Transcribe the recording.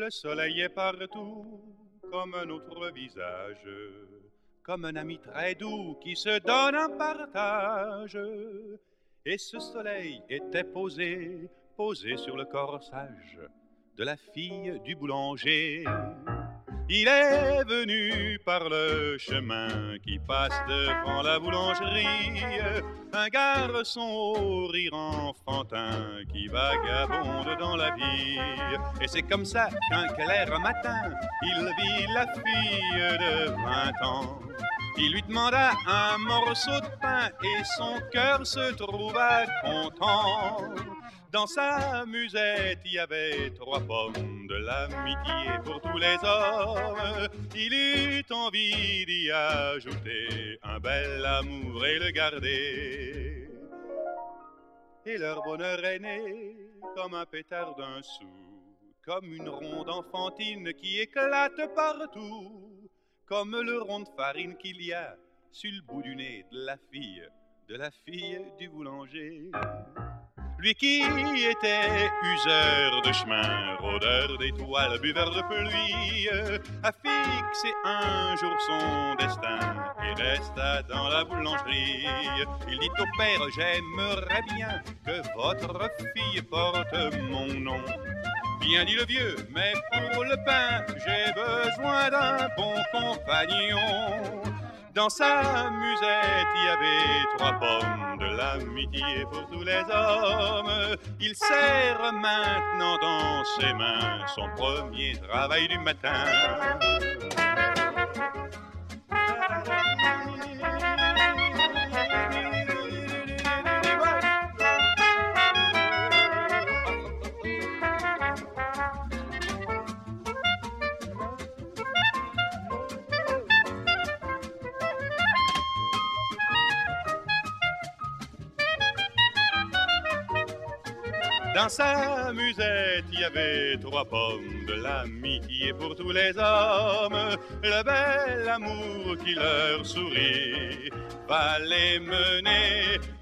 Le soleil est partout, comme un autre visage, comme un ami très doux qui se donne un partage. Et ce soleil était posé, posé sur le corsage de la fille du boulanger. Il est venu par le chemin qui passe devant la boulangerie, un garçon au rire enfantin qui vagabonde dans la vie. Et c'est comme ça qu'un clair matin, il vit la fille de 20 ans. Il lui demanda un morceau de pain et son cœur se trouva content. Dans sa musette, il y avait 3 pommes, de l'amitié pour tous les hommes. Il eut envie d'y ajouter un bel amour et le garder. Et leur bonheur est né comme un pétard d'un sou, comme une ronde enfantine qui éclate partout, comme le rond de farine qu'il y a sur le bout du nez de la fille du boulanger. Lui qui était useur de chemin, rôdeur d'étoiles, buveur de pluie, a fixé un jour son destin et resta dans la boulangerie. Il dit au père, j'aimerais bien que votre fille porte mon nom. Bien dit le vieux, mais pour le pain, j'ai besoin d'un bon compagnon. Dans sa musette, il y avait 3 pommes, de l'amitié pour tous les hommes. Il serre maintenant dans ses mains son premier travail du matin. Dans sa musette, il y avait 3 pommes, de l'amitié pour tous les hommes. Le bel amour qui leur sourit va les mener